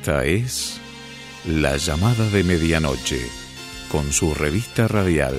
Esta es La Llamada de Medianoche, con su revista radial.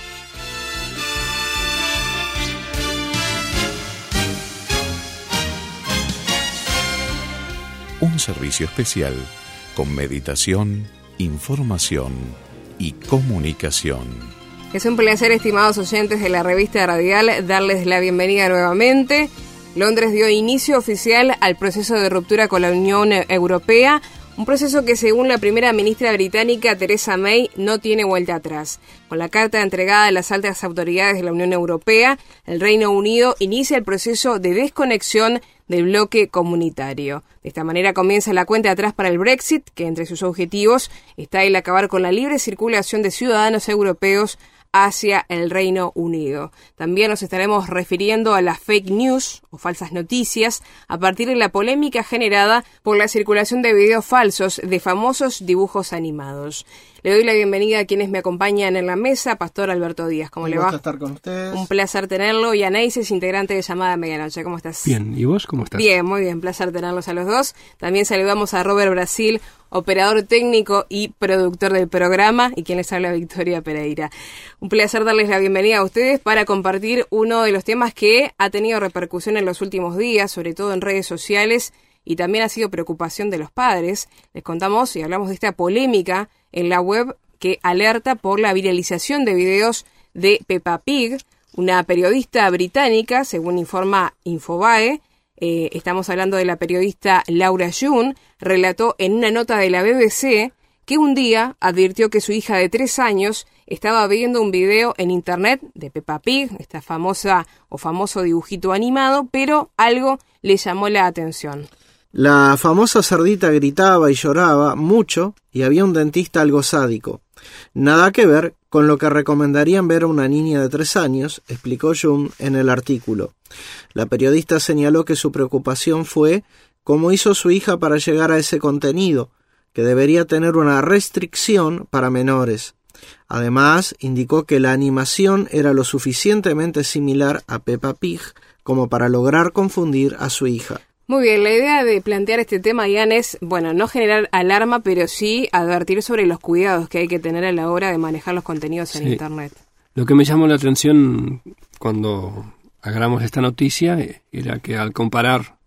Un servicio especial con meditación, información y comunicación. Es un placer, estimados oyentes de la revista radial, darles la bienvenida nuevamente. Londres dio inicio oficial al proceso de ruptura con la Unión Europea, un proceso que, según la primera ministra británica Theresa May, no tiene vuelta atrás. Con la carta entregada a las altas autoridades de la Unión Europea, el Reino Unido inicia el proceso de desconexión del bloque comunitario. De esta manera comienza la cuenta atrás para el Brexit, que entre sus objetivos está el acabar con la libre circulación de ciudadanos europeos hacia el Reino Unido. También nos estaremos refiriendo a las fake news o falsas noticias a partir de la polémica generada por la circulación de videos falsos de famosos dibujos animados. Le doy la bienvenida a quienes me acompañan en la mesa. Pastor Alberto Díaz, ¿cómo le va? Un gusto estar con ustedes. Un placer tenerlo. Y Anaises, integrante de Llamada a Medianoche, ¿cómo estás? Bien, ¿y vos cómo estás? Bien, muy bien, placer tenerlos a los dos. También saludamos a Robert Brasil, operador técnico y productor del programa, y quien les habla, Victoria Pereira. Un placer darles la bienvenida a ustedes para compartir uno de los temas que ha tenido repercusión en los últimos días, sobre todo en redes sociales, y también ha sido preocupación de los padres. Les contamos y hablamos de esta polémica en la web que alerta por la viralización de videos de Peppa Pig, una periodista británica, según informa Infobae. Estamos hablando de la periodista Laura June, relató en una nota de la BBC que un día advirtió que su hija de 3 años estaba viendo un video en internet de Peppa Pig, esta famosa o famoso dibujito animado, pero algo le llamó la atención. La famosa cerdita gritaba y lloraba mucho y había un dentista algo sádico. Nada que ver con lo que recomendarían ver a una niña de 3 años, explicó June en el artículo. La periodista señaló que su preocupación fue cómo hizo su hija para llegar a ese contenido, que debería tener una restricción para menores. Además, indicó que la animación era lo suficientemente similar a Peppa Pig como para lograr confundir a su hija. Muy bien, la idea de plantear este tema, Ian, es, no generar alarma, pero sí advertir sobre los cuidados que hay que tener a la hora de manejar los contenidos en Internet. Lo que me llamó la atención cuando agarramos esta noticia era que al comparar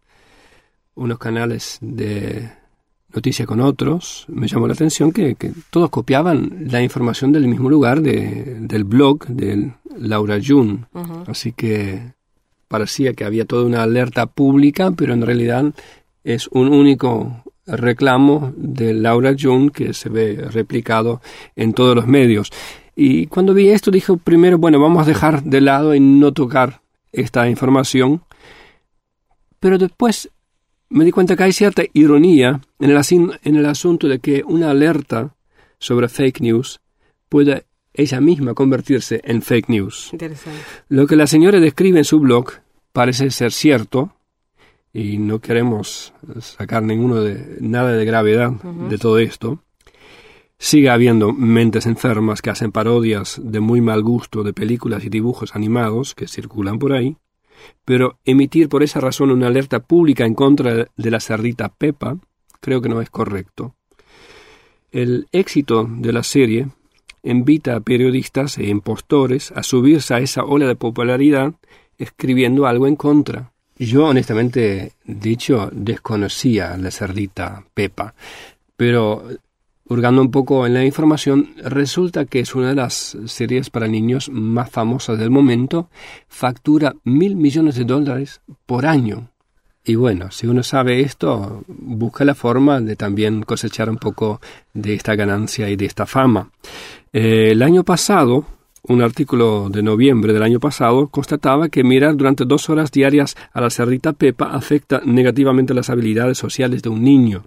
unos canales de noticia con otros, me llamó la atención que todos copiaban la información del mismo lugar del blog de Laura June. Uh-huh. Así que parecía que había toda una alerta pública, pero en realidad es un único reclamo de Laura June que se ve replicado en todos los medios. Y cuando vi esto dije primero, vamos a dejar de lado y no tocar esta información, pero después me di cuenta que hay cierta ironía en el asunto de que una alerta sobre fake news puede ella misma convertirse en fake news. Interesante. Lo que la señora describe en su blog parece ser cierto, y no queremos sacar nada de gravedad de todo esto. Sigue habiendo mentes enfermas que hacen parodias de muy mal gusto de películas y dibujos animados que circulan por ahí, pero emitir por esa razón una alerta pública en contra de la cerdita Peppa creo que no es correcto. El éxito de la serie invita a periodistas e impostores a subirse a esa ola de popularidad escribiendo algo en contra. Yo, honestamente dicho, desconocía la cerdita Peppa, pero hurgando un poco en la información, resulta que es una de las series para niños más famosas del momento, factura $1.000 millones por año. Y si uno sabe esto, busca la forma de también cosechar un poco de esta ganancia y de esta fama. El año pasado, un artículo de noviembre del año pasado constataba que mirar durante 2 horas diarias a la cerdita Peppa afecta negativamente las habilidades sociales de un niño.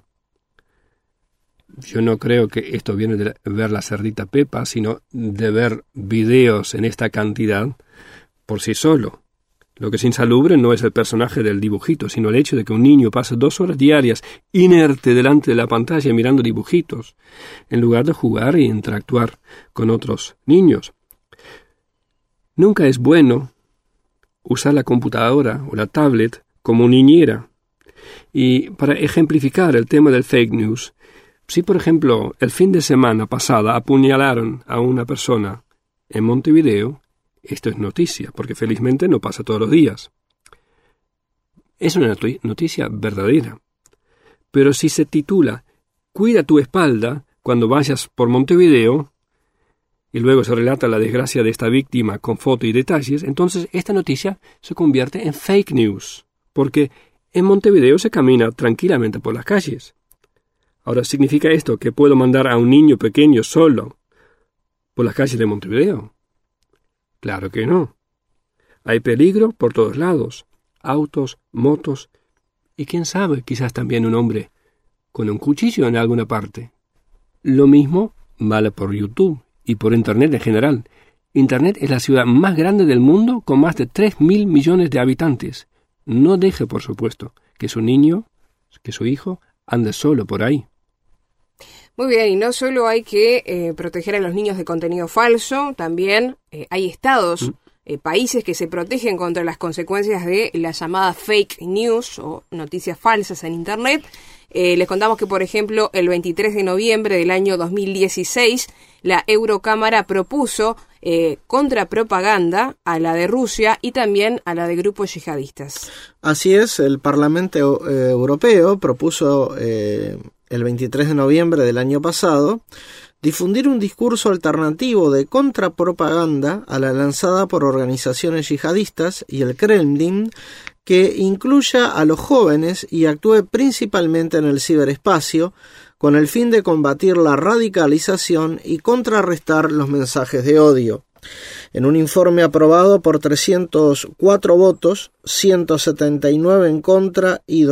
Yo no creo que esto viene de ver la cerdita Peppa, sino de ver videos en esta cantidad por sí solo. Lo que es insalubre no es el personaje del dibujito, sino el hecho de que un niño pase 2 horas diarias inerte delante de la pantalla mirando dibujitos, en lugar de jugar e interactuar con otros niños. Nunca es bueno usar la computadora o la tablet como niñera. Y para ejemplificar el tema del fake news, Si, por ejemplo, el fin de semana pasada apuñalaron a una persona en Montevideo, esto es noticia, porque felizmente no pasa todos los días. Es una noticia verdadera. Pero si se titula «Cuida tu espalda cuando vayas por Montevideo», y luego se relata la desgracia de esta víctima con foto y detalles, entonces esta noticia se convierte en fake news, porque en Montevideo se camina tranquilamente por las calles. Ahora, ¿significa esto que puedo mandar a un niño pequeño solo por las calles de Montevideo? Claro que no. Hay peligro por todos lados, autos, motos, y quién sabe, quizás también un hombre con un cuchillo en alguna parte. Lo mismo vale por YouTube y por Internet en general. Internet es la ciudad más grande del mundo con más de 3.000 millones de habitantes. No deje, por supuesto, que su niño, que su hijo, ande solo por ahí. Muy bien, y no solo hay que proteger a los niños de contenido falso, también hay estados, países que se protegen contra las consecuencias de la llamada fake news o noticias falsas en Internet. Les contamos que, por ejemplo, el 23 de noviembre del año 2016, la Eurocámara propuso contrapropaganda a la de Rusia y también a la de grupos yihadistas. Así es, el Parlamento Europeo propuso el 23 de noviembre del año pasado difundir un discurso alternativo de contrapropaganda a la lanzada por organizaciones yihadistas y el Kremlin, que incluya a los jóvenes y actúe principalmente en el ciberespacio, con el fin de combatir la radicalización y contrarrestar los mensajes de odio. En un informe aprobado por 304 votos, 179 en contra y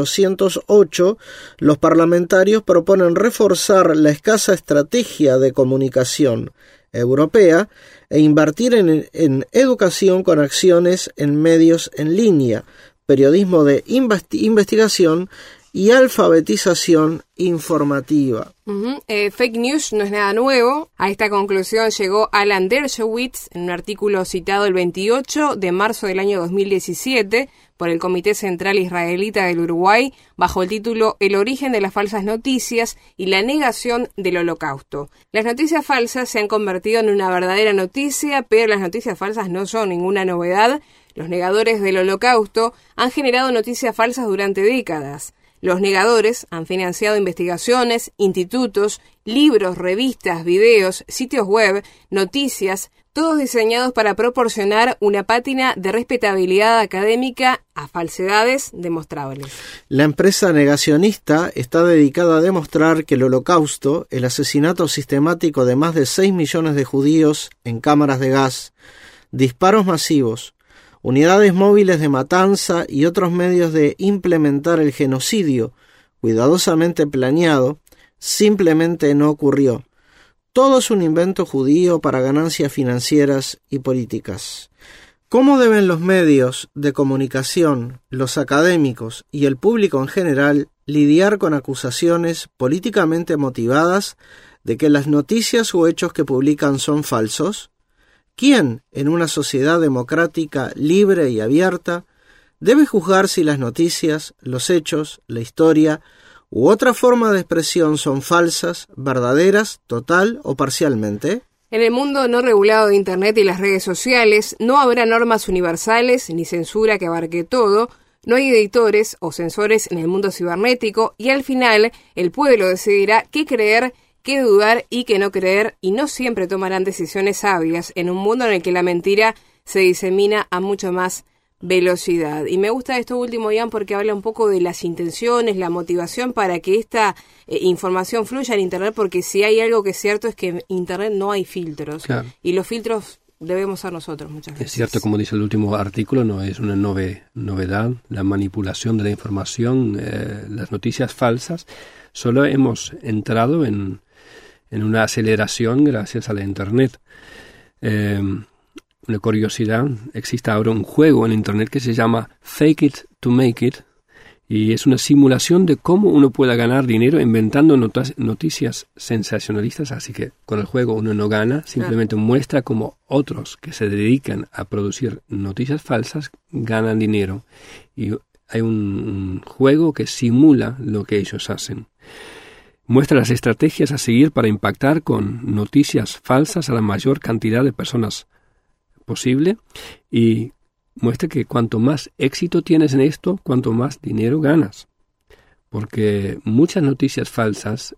208, los parlamentarios proponen reforzar la escasa estrategia de comunicación europea e invertir en educación con acciones en medios en línea, periodismo de investigación y alfabetización informativa. Fake news no es nada nuevo. A esta conclusión llegó Alan Dershowitz en un artículo citado el 28 de marzo del año 2017 por el Comité Central Israelita del Uruguay bajo el título El origen de las falsas noticias y la negación del Holocausto. Las noticias falsas se han convertido en una verdadera noticia, pero las noticias falsas no son ninguna novedad. Los negadores del Holocausto han generado noticias falsas durante décadas. Los negadores han financiado investigaciones, institutos, libros, revistas, videos, sitios web, noticias, todos diseñados para proporcionar una pátina de respetabilidad académica a falsedades demostrables. La empresa negacionista está dedicada a demostrar que el Holocausto, el asesinato sistemático de más de 6 millones de judíos en cámaras de gas, disparos masivos, unidades móviles de matanza y otros medios de implementar el genocidio, cuidadosamente planeado, simplemente no ocurrió. Todo es un invento judío para ganancias financieras y políticas. ¿Cómo deben los medios de comunicación, los académicos y el público en general lidiar con acusaciones políticamente motivadas de que las noticias o hechos que publican son falsos? ¿Quién, en una sociedad democrática, libre y abierta, debe juzgar si las noticias, los hechos, la historia u otra forma de expresión son falsas, verdaderas, total o parcialmente? En el mundo no regulado de Internet y las redes sociales no habrá normas universales ni censura que abarque todo, no hay editores o censores en el mundo cibernético y al final el pueblo decidirá qué creer, qué dudar y qué no creer, y no siempre tomarán decisiones sabias en un mundo en el que la mentira se disemina a mucho más velocidad. Y me gusta esto último, Ian, porque habla un poco de las intenciones, la motivación para que esta información fluya en Internet, porque si hay algo que es cierto es que en Internet no hay filtros, claro. Y los filtros debemos ser nosotros muchas veces. Es cierto, como dice el último artículo, no es una novedad la manipulación de la información, las noticias falsas. Solo hemos entrado en una aceleración gracias a la Internet. Una curiosidad, existe ahora un juego en Internet que se llama Fake It to Make It, y es una simulación de cómo uno pueda ganar dinero inventando noticias sensacionalistas, así que con el juego uno no gana, simplemente muestra cómo otros que se dedican a producir noticias falsas ganan dinero. Y hay un juego que simula lo que ellos hacen. Muestra las estrategias a seguir para impactar con noticias falsas a la mayor cantidad de personas posible y muestra que cuanto más éxito tienes en esto, cuanto más dinero ganas. Porque muchas noticias falsas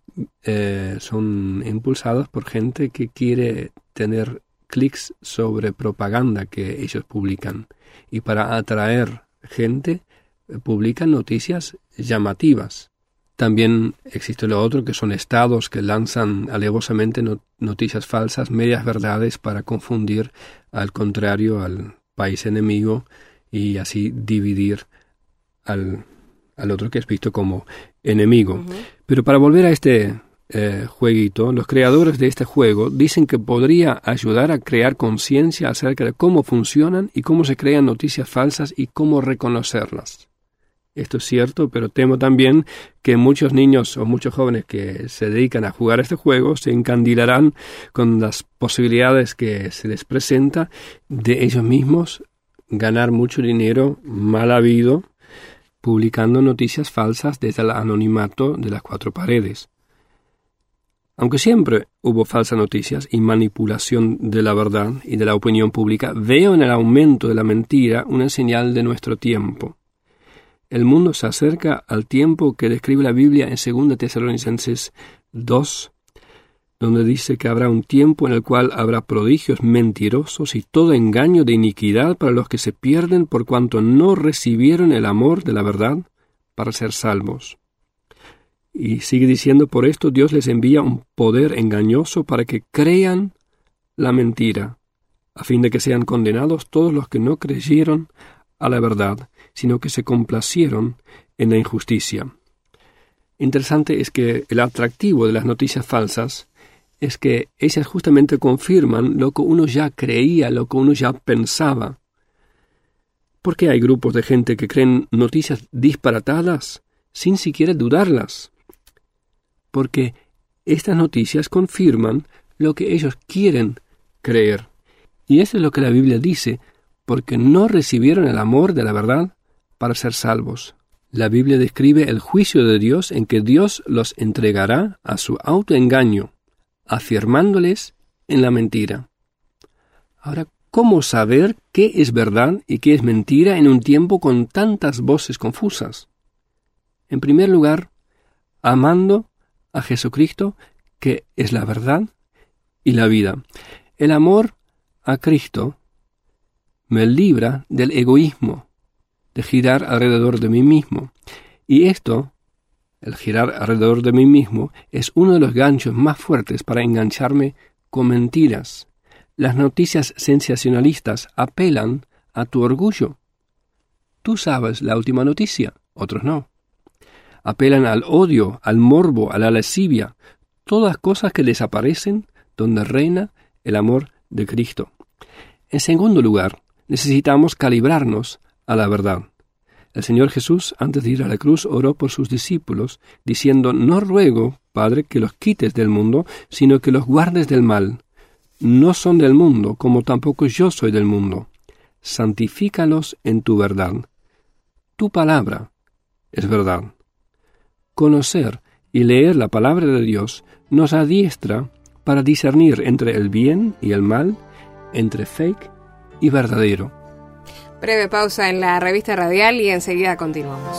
son impulsadas por gente que quiere tener clics sobre propaganda que ellos publican. Y para atraer gente, publican noticias llamativas. También existe lo otro, que son estados que lanzan alevosamente noticias falsas, medias verdades, para confundir al contrario, al país enemigo, y así dividir al otro que es visto como enemigo. Uh-huh. Pero para volver a este jueguito, los creadores de este juego dicen que podría ayudar a crear conciencia acerca de cómo funcionan y cómo se crean noticias falsas y cómo reconocerlas. Esto es cierto, pero temo también que muchos niños o muchos jóvenes que se dedican a jugar este juego se encandilarán con las posibilidades que se les presenta de ellos mismos ganar mucho dinero mal habido publicando noticias falsas desde el anonimato de las cuatro paredes. Aunque siempre hubo falsas noticias y manipulación de la verdad y de la opinión pública, veo en el aumento de la mentira una señal de nuestro tiempo. El mundo se acerca al tiempo que describe la Biblia en 2 Tesalonicenses 2, donde dice que habrá un tiempo en el cual habrá prodigios mentirosos y todo engaño de iniquidad para los que se pierden por cuanto no recibieron el amor de la verdad para ser salvos. Y sigue diciendo, por esto Dios les envía un poder engañoso para que crean la mentira, a fin de que sean condenados todos los que no creyeron a la verdad, sino que se complacieron en la injusticia. Interesante es que el atractivo de las noticias falsas es que ellas justamente confirman lo que uno ya creía, lo que uno ya pensaba. ¿Por qué hay grupos de gente que creen noticias disparatadas sin siquiera dudarlas? Porque estas noticias confirman lo que ellos quieren creer. Y eso es lo que la Biblia dice, porque no recibieron el amor de la verdad para ser salvos. La Biblia describe el juicio de Dios en que Dios los entregará a su autoengaño, afirmándoles en la mentira. Ahora, ¿cómo saber qué es verdad y qué es mentira en un tiempo con tantas voces confusas? En primer lugar, amando a Jesucristo, que es la verdad y la vida. El amor a Cristo me libra del egoísmo, de girar alrededor de mí mismo. Y esto, el girar alrededor de mí mismo, es uno de los ganchos más fuertes para engancharme con mentiras. Las noticias sensacionalistas apelan a tu orgullo. Tú sabes la última noticia, otros no. Apelan al odio, al morbo, a la lascivia, todas cosas que desaparecen donde reina el amor de Cristo. En segundo lugar, necesitamos calibrarnos a la verdad. El Señor Jesús, antes de ir a la cruz, oró por sus discípulos, diciendo, no ruego, Padre, que los quites del mundo, sino que los guardes del mal. No son del mundo, como tampoco yo soy del mundo. Santifícalos en tu verdad. Tu palabra es verdad. Conocer y leer la palabra de Dios nos adiestra para discernir entre el bien y el mal, entre fake y verdadero. Breve pausa en la revista radial y enseguida continuamos.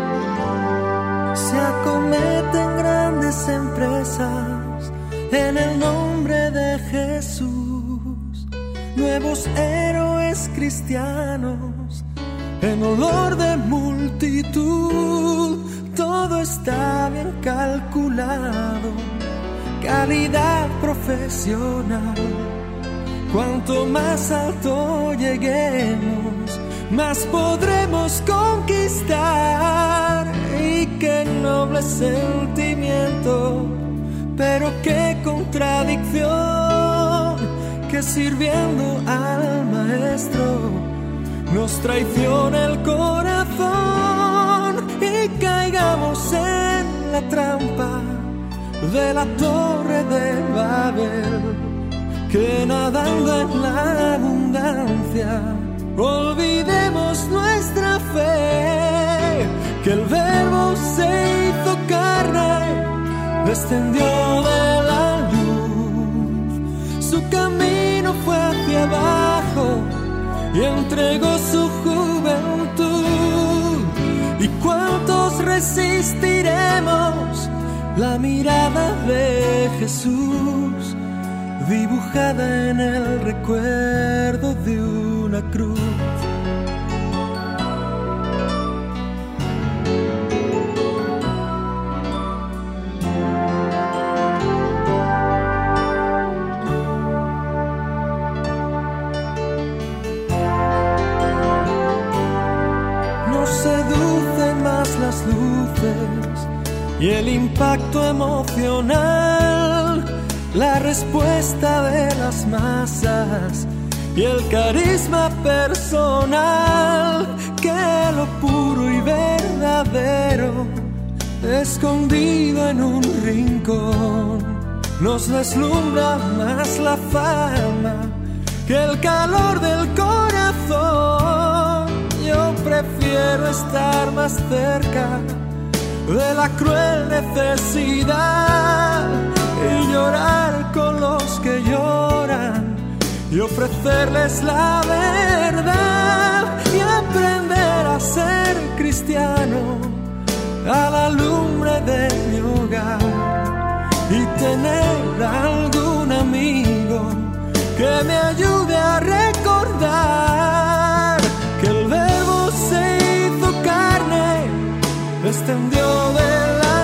Se acometen grandes empresas en el nombre de Jesús, nuevos héroes cristianos en olor de multitud. Todo está bien calculado, calidad profesional. Cuanto más alto lleguemos, más podremos conquistar. Y qué noble sentimiento, pero qué contradicción, que sirviendo al Maestro nos traiciona el corazón y caigamos en la trampa de la torre de Babel, que nadando en la abundancia olvidemos nuestra fe, que el Verbo se hizo carne, descendió de la luz. Su camino fue hacia abajo y entregó su juventud. ¿Y cuántos resistiremos la mirada de Jesús, dibujada en el recuerdo de una cruz? Nos seducen más las luces y el impacto emocional, la respuesta de las masas y el carisma personal, que lo puro y verdadero, escondido en un rincón, nos deslumbra más la fama que el calor del corazón. Yo prefiero estar más cerca de la cruel necesidad y llorar con los que lloran y ofrecerles la verdad y aprender a ser cristiano a la lumbre de mi hogar y tener algún amigo que me ayude a recordar que el Verbo se hizo carne, descendió de la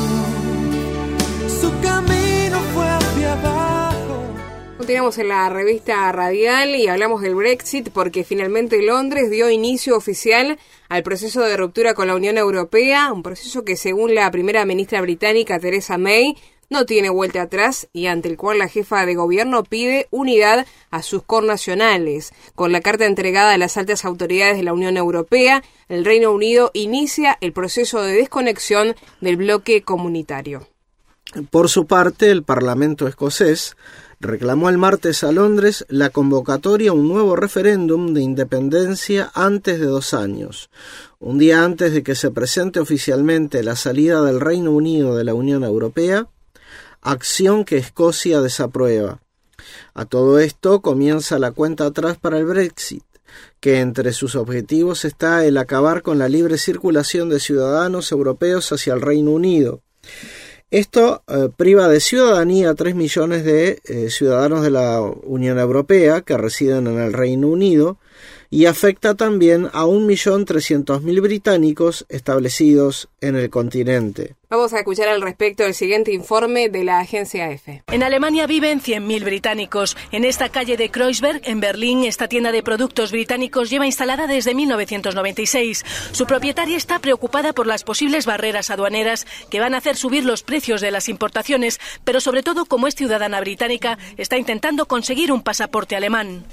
luz, su camino fue hacia abajo. Continuamos en la revista radial y hablamos del Brexit porque finalmente Londres dio inicio oficial al proceso de ruptura con la Unión Europea, un proceso que según la primera ministra británica Theresa May no tiene vuelta atrás y ante el cual la jefa de gobierno pide unidad a sus connacionales. Con la carta entregada a las altas autoridades de la Unión Europea, el Reino Unido inicia el proceso de desconexión del bloque comunitario. Por su parte, el Parlamento escocés reclamó el martes a Londres la convocatoria a un nuevo referéndum de independencia antes de 2 años, un día antes de que se presente oficialmente la salida del Reino Unido de la Unión Europea, acción que Escocia desaprueba. A todo esto comienza la cuenta atrás para el Brexit, que entre sus objetivos está el acabar con la libre circulación de ciudadanos europeos hacia el Reino Unido. Esto priva de ciudadanía a 3 millones de ciudadanos de la Unión Europea que residen en el Reino Unido y afecta también a 1.300.000 británicos establecidos en el continente. Vamos a escuchar al respecto el siguiente informe de la agencia EFE. En Alemania viven 100.000 británicos. En esta calle de Kreuzberg, en Berlín, esta tienda de productos británicos lleva instalada desde 1996. Su propietaria está preocupada por las posibles barreras aduaneras que van a hacer subir los precios de las importaciones, pero sobre todo, como es ciudadana británica, está intentando conseguir un pasaporte alemán.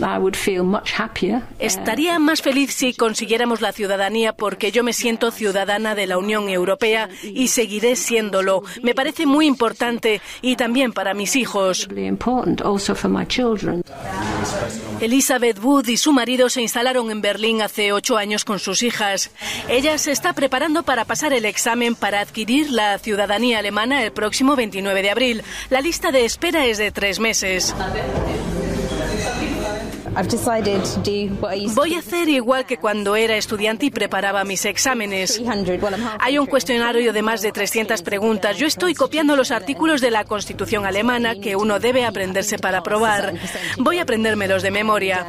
Estaría más feliz si consiguiéramos la ciudadanía porque yo me siento ciudadana de la Unión Europea y seguiré siéndolo. Me parece muy importante y también para mis hijos. Elizabeth Wood y su marido se instalaron en Berlín hace 8 años con sus hijas. Ella se está preparando para pasar el examen para adquirir la ciudadanía alemana el próximo 29 de abril. La lista de espera es de 3 meses. Voy a hacer igual que cuando era estudiante y preparaba mis exámenes. Hay un cuestionario de más de 300 preguntas. Yo estoy copiando los artículos de la Constitución alemana que uno debe aprenderse para aprobar. Voy a aprendérmelos de memoria.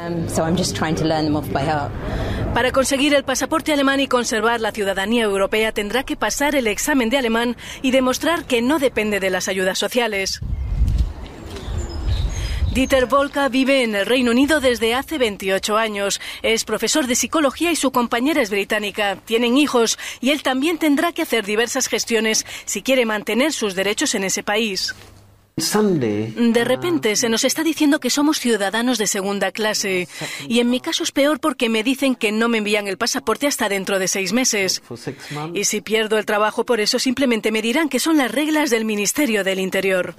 Para conseguir el pasaporte alemán y conservar la ciudadanía europea tendrá que pasar el examen de alemán y demostrar que no depende de las ayudas sociales. Dieter Volka vive en el Reino Unido desde hace 28 años. Es profesor de psicología y su compañera es británica. Tienen hijos y él también tendrá que hacer diversas gestiones si quiere mantener sus derechos en ese país. De repente se nos está diciendo que somos ciudadanos de segunda clase. Y en mi caso es peor porque me dicen que no me envían el pasaporte hasta dentro de 6 meses. Y si pierdo el trabajo por eso, simplemente me dirán que son las reglas del Ministerio del Interior.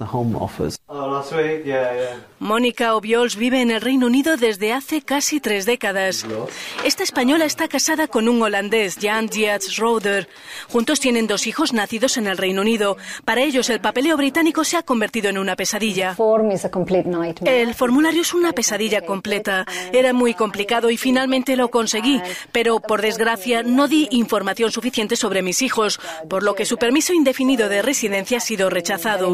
Mónica Obiols vive en el Reino Unido desde hace casi 3 décadas. Esta española está casada con un holandés, Jan Diaz Roder. Juntos tienen 2 hijos nacidos en el Reino Unido. Para ellos el papeleo británico se ha convertido en una pesadilla. El formulario es una pesadilla completa. Era muy complicado y finalmente lo conseguí, pero por desgracia no di información suficiente sobre mis hijos, por lo que su permiso indefinido de residencia ha sido rechazado.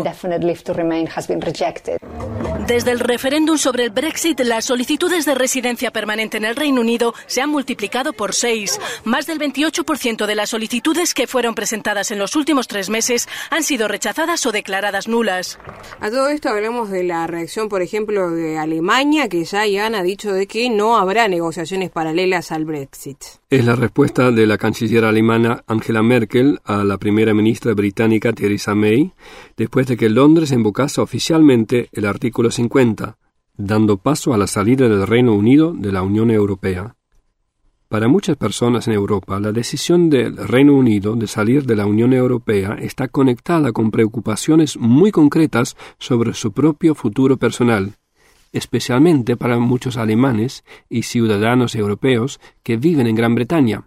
Desde el referéndum sobre el Brexit, las solicitudes de residencia permanente en el Reino Unido se han multiplicado por 6. Más del 28% de las solicitudes que fueron presentadas en los últimos 3 meses han sido rechazadas o declaradas nulas. A todo esto hablamos de la reacción, por ejemplo, de Alemania, que ya ha dicho de que no habrá negociaciones paralelas al Brexit. Es la respuesta de la canciller alemana Angela Merkel a la primera ministra británica Theresa May, después de que Londres invocase oficialmente el artículo 50, dando paso a la salida del Reino Unido de la Unión Europea. Para muchas personas en Europa, la decisión del Reino Unido de salir de la Unión Europea está conectada con preocupaciones muy concretas sobre su propio futuro personal, especialmente para muchos alemanes y ciudadanos europeos que viven en Gran Bretaña.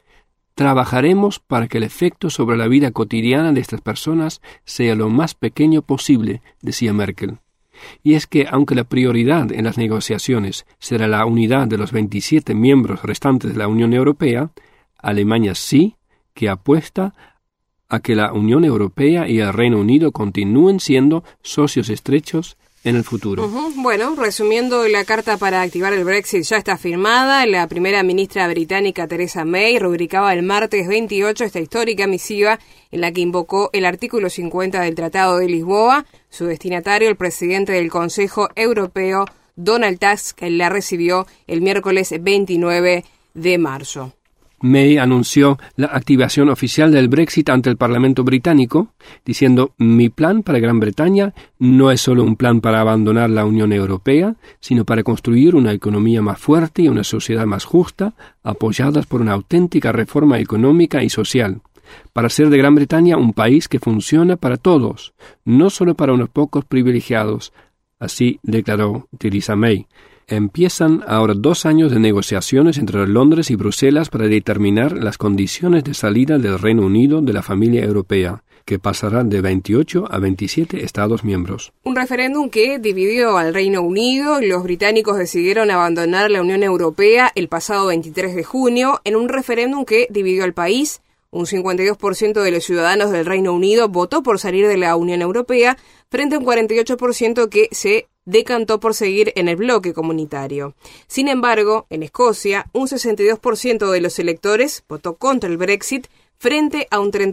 Trabajaremos para que el efecto sobre la vida cotidiana de estas personas sea lo más pequeño posible, decía Merkel. Y es que, aunque la prioridad en las negociaciones será la unidad de los 27 miembros restantes de la Unión Europea, Alemania sí que apuesta a que la Unión Europea y el Reino Unido continúen siendo socios estrechos en el futuro. Bueno, resumiendo, la carta para activar el Brexit ya está firmada. La primera ministra británica Theresa May rubricaba el martes 28 esta histórica misiva en la que invocó el artículo 50 del Tratado de Lisboa. Su destinatario, el presidente del Consejo Europeo, Donald Tusk, la recibió el miércoles 29 de marzo. May anunció la activación oficial del Brexit ante el Parlamento británico, diciendo: mi plan para Gran Bretaña no es solo un plan para abandonar la Unión Europea, sino para construir una economía más fuerte y una sociedad más justa, apoyadas por una auténtica reforma económica y social, para hacer de Gran Bretaña un país que funciona para todos, no solo para unos pocos privilegiados. Así declaró Theresa May. Empiezan ahora 2 años de negociaciones entre Londres y Bruselas para determinar las condiciones de salida del Reino Unido de la familia europea, que pasará de 28 a 27 Estados miembros. Un referéndum que dividió al Reino Unido. Los británicos decidieron abandonar la Unión Europea el pasado 23 de junio, en un referéndum que dividió al país. Un 52% de los ciudadanos del Reino Unido votó por salir de la Unión Europea, frente a un 48% que se decantó por seguir en el bloque comunitario. Sin embargo, en Escocia, un 62% de los electores votó contra el Brexit, frente a un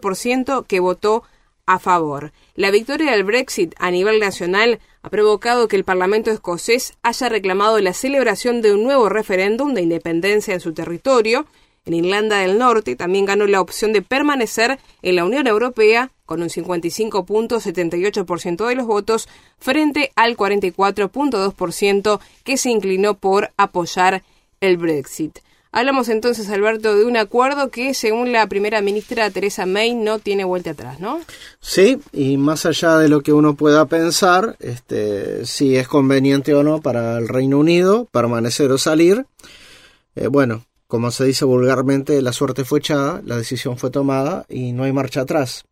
38% que votó a favor. La victoria del Brexit a nivel nacional ha provocado que el Parlamento escocés haya reclamado la celebración de un nuevo referéndum de independencia en su territorio. En Irlanda del Norte también ganó la opción de permanecer en la Unión Europea con un 55.78% de los votos frente al 44.2% que se inclinó por apoyar el Brexit. Hablamos entonces, Alberto, de un acuerdo que, según la primera ministra Theresa May, no tiene vuelta atrás, ¿no? Sí, y más allá de lo que uno pueda pensar, si es conveniente o no para el Reino Unido permanecer o salir, bueno, como se dice vulgarmente, la suerte fue echada, la decisión fue tomada y no hay marcha atrás.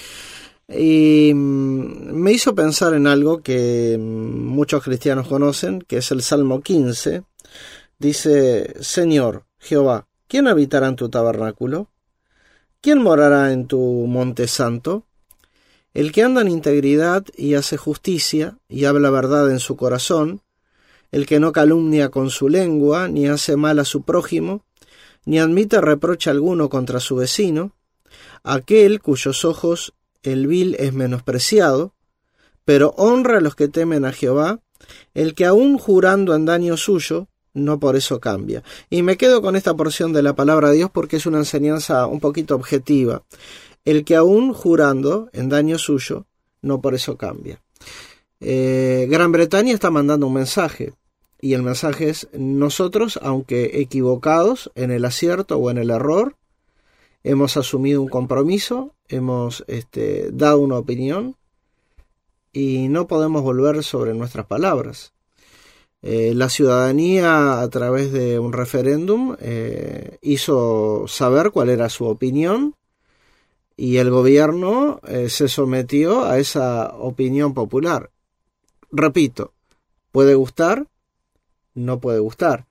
Y me hizo pensar en algo que muchos cristianos conocen, que es el Salmo 15. Dice: Señor, Jehová, ¿quién habitará en tu tabernáculo? ¿Quién morará en tu monte santo? El que anda en integridad y hace justicia y habla verdad en su corazón, el que no calumnia con su lengua, ni hace mal a su prójimo, ni admite reproche alguno contra su vecino, aquel cuyos ojos el vil es menospreciado, pero honra a los que temen a Jehová, el que aun jurando en daño suyo, no por eso cambia. Y me quedo con esta porción de la palabra de Dios porque es una enseñanza un poquito objetiva. El que aun jurando en daño suyo, no por eso cambia. Gran Bretaña está mandando un mensaje, y el mensaje es: nosotros, aunque equivocados en el acierto o en el error, hemos asumido un compromiso, hemos dado una opinión, y no podemos volver sobre nuestras palabras. La ciudadanía, a través de un referéndum, hizo saber cuál era su opinión, y el gobierno se sometió a esa opinión popular. Repito, puede gustar, no puede gustar.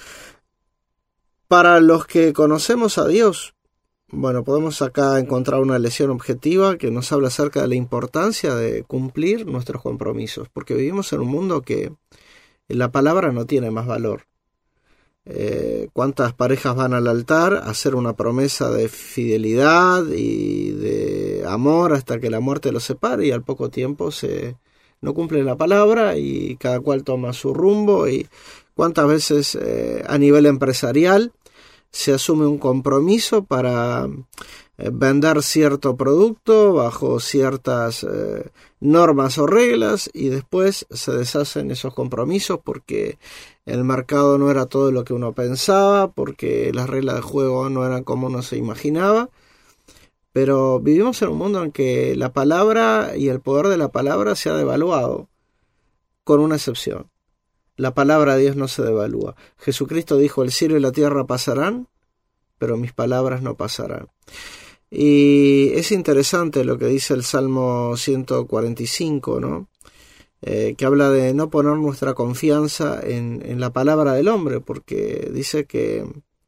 Para los que conocemos a Dios, bueno, podemos acá encontrar una lección objetiva que nos habla acerca de la importancia de cumplir nuestros compromisos, porque vivimos en un mundo que la palabra no tiene más valor. ¿Cuántas parejas van al altar a hacer una promesa de fidelidad y de amor hasta que la muerte los separe, y al poco tiempo no cumplen la palabra y cada cual toma su rumbo? Y cuántas veces a nivel empresarial se asume un compromiso para vender cierto producto bajo ciertas normas o reglas, y después se deshacen esos compromisos porque el mercado no era todo lo que uno pensaba, porque las reglas de juego no eran como uno se imaginaba. Pero vivimos en un mundo en que la palabra y el poder de la palabra se ha devaluado, con una excepción: la palabra de Dios no se devalúa. Jesucristo dijo: el cielo y la tierra pasarán, pero mis palabras no pasarán. Y es interesante lo que dice el Salmo 145, ¿no? Que habla de no poner nuestra confianza en la palabra del hombre, porque dice que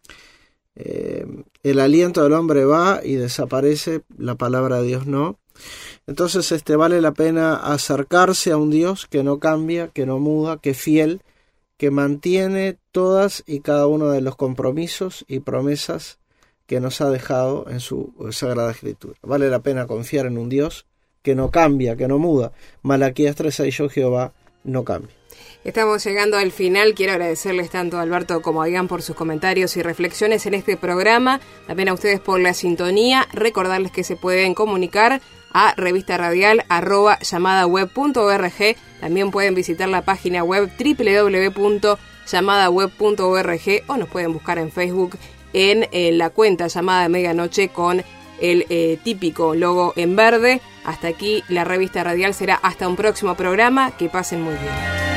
el aliento del hombre va y desaparece, la palabra de Dios no. Entonces vale la pena acercarse a un Dios que no cambia, que no muda, que es fiel, que mantiene todas y cada uno de los compromisos y promesas que nos ha dejado en su Sagrada Escritura. Vale la pena confiar en un Dios que no cambia, que no muda. Malaquías 3:6: yo Jehová no cambia. Estamos llegando al final. Quiero agradecerles tanto a Alberto como a Ian por sus comentarios y reflexiones en este programa. También a ustedes por la sintonía. Recordarles que se pueden comunicar a revistaradial@llamadaweb.org. También pueden visitar la página web www.llamadaweb.org, o nos pueden buscar en Facebook en la cuenta Llamada de Medianoche con el típico logo en verde. Hasta aquí la Revista Radial. Será hasta un próximo programa. Que pasen muy bien.